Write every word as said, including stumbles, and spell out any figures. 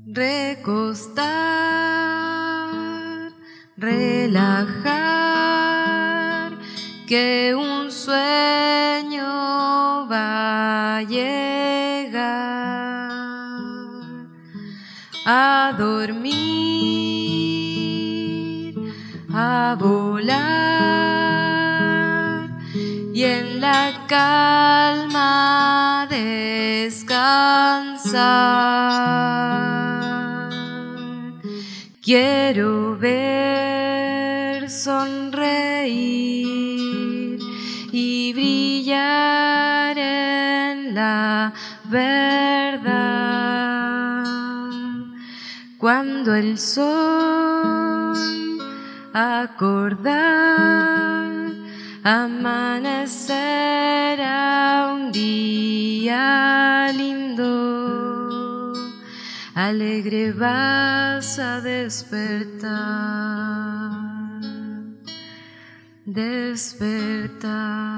recostar, relajar, que un sueño va a llegar, a dormir, a volar y en la calma descansar. Quiero ver sonreír y brillar en la verdad. Cuando el sol acordar amanecerá un día lindo, alegre vas a despertar, despertar.